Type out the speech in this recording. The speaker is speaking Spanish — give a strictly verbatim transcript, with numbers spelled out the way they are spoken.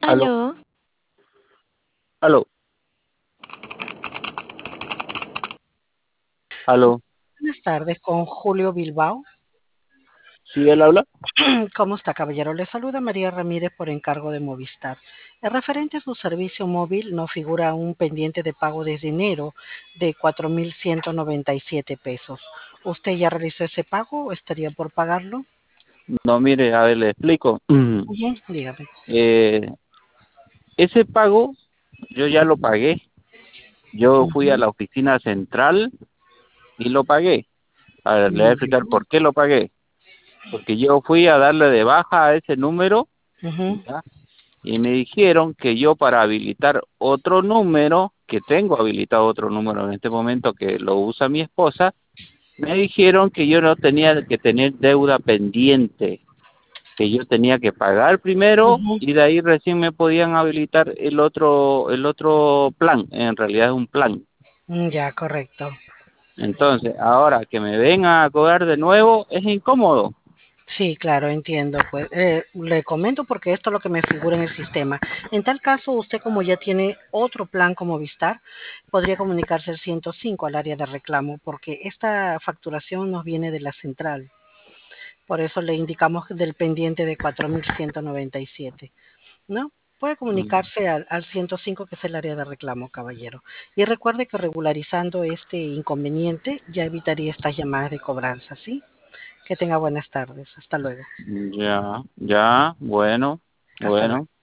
Aló, Aló, aló, aló. Buenas tardes, con Julio Bilbao. ¿Sí él habla? ¿Cómo está, caballero? Le saluda María Ramírez por encargo de Movistar. En referente a su servicio móvil, no figura un pendiente de pago desde enero de cuatro mil ciento noventa y siete pesos. ¿Usted ya realizó ese pago o estaría por pagarlo? No, mire, a ver, le explico. Ujú, dígame. Eh, ese pago yo ya lo pagué. Yo fui a Ujú, la oficina central y lo pagué. A ver, le voy a muy explicar bien. por qué lo pagué. Porque yo fui a darle de baja a ese número, Ujú, ¿ya? Y me dijeron que yo para habilitar otro número, que tengo habilitado otro número en este momento que lo usa mi esposa, me dijeron que yo no tenía que tener deuda pendiente, que yo tenía que pagar primero ujú. y de ahí recién me podían habilitar el otro el otro plan. En realidad es un plan. Mm, ya, correcto. Entonces, ahora que me vengan a cobrar de nuevo es incómodo. Sí, claro, entiendo. Pues eh, le comento porque esto es lo que me figura en el sistema. En tal caso, usted como ya tiene otro plan como Vistar, podría comunicarse al ciento cinco al área de reclamo porque esta facturación nos viene de la central. Por eso le indicamos del pendiente de cuatro mil ciento noventa y siete, ¿no? Puede Mm, comunicarse al, al ciento cinco, que es el área de reclamo, caballero. Y recuerde que regularizando este inconveniente ya evitaría estas llamadas de cobranza, ¿sí? Que tenga buenas tardes. Hasta luego. Ya, ya, bueno, Hasta luego. bueno.